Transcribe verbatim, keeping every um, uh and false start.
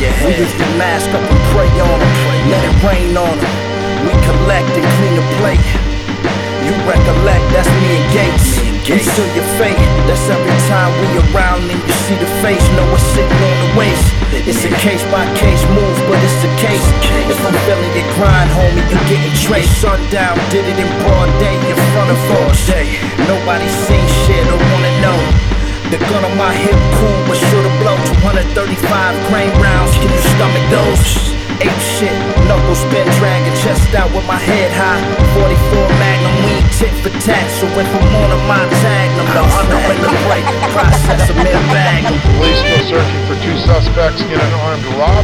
your head. We used to mask up and pray on them, let it rain on them. We collect and clean the plate. You recollect, that's me and Gates. You seal your fate, that's every time we around and you see the face. Know what's sitting on the waist. It's a case by case move, but it's the case. If I'm feeling your grind, homie, you getting traced. Sundown, did it in broad day in front of us. Nobody seen shit or wanna know. The gun on my hip, cool, but sure to blow. Two thirty-five grain rounds, can you stomach those? Ape shit, knuckle spin, dragging chest out with my head high. Forty-four Magnum, we ain't tit for tat. So if I'm on a my tag, I'm the under in the break. Process a mid bag. Police still searching for two suspects in an armed robbery.